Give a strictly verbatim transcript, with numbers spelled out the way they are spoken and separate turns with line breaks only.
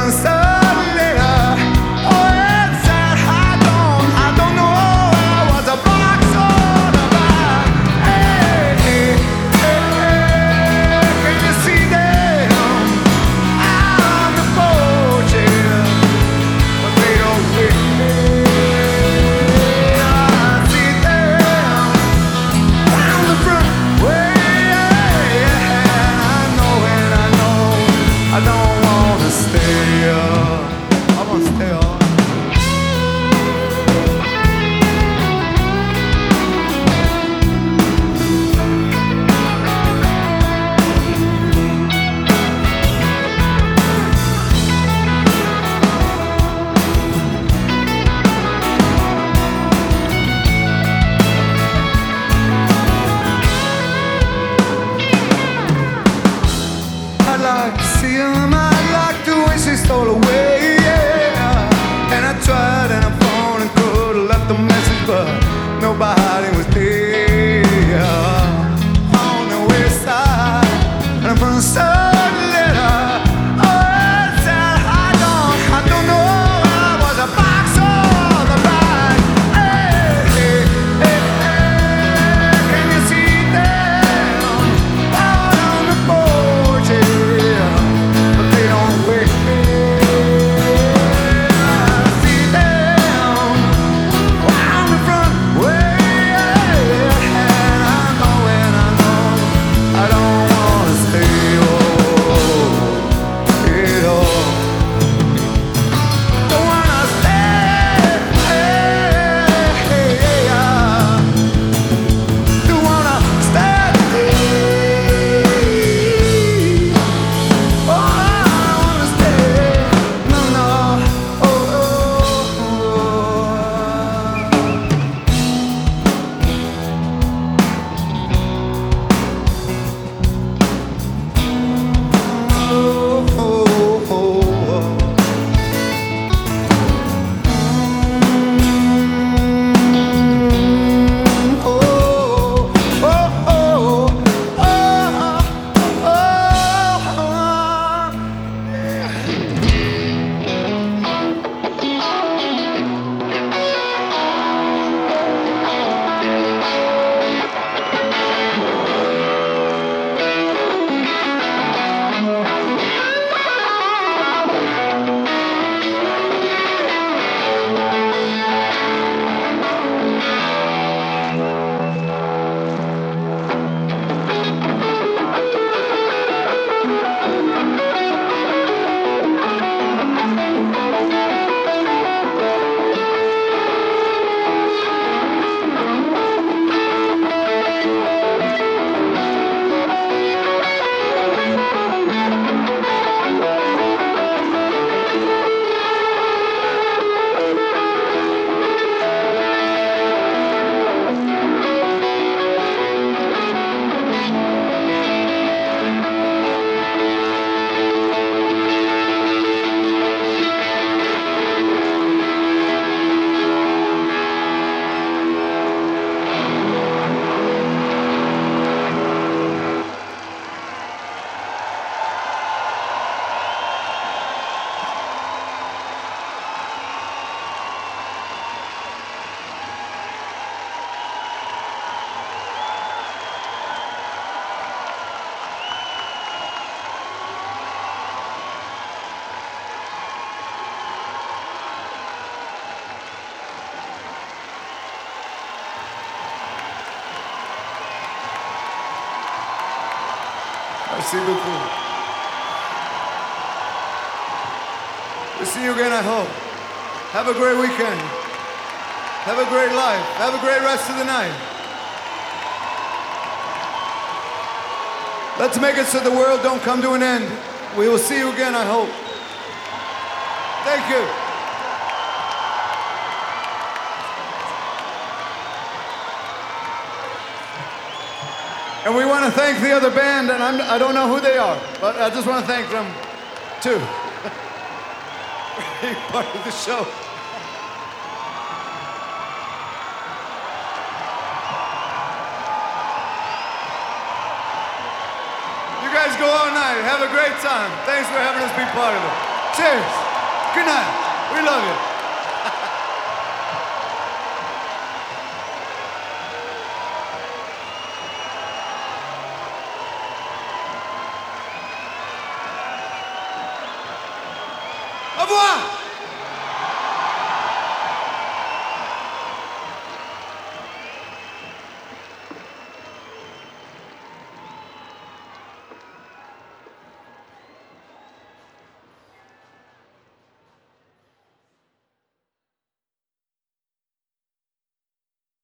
Merci beaucoup. We'll see you again, I hope. Have a great weekend. Have a great life. Have a great rest of the night. Let's make it so the world don't come to an end. We will see you again, I hope. Thank you. And we want to thank the other band, and I'm, I don't know who they are, but I just want to thank them, too. For being part of the show. You guys go all night. Have a great time. Thanks for having us be part of it. Cheers. Good night. We love you. Au revoir.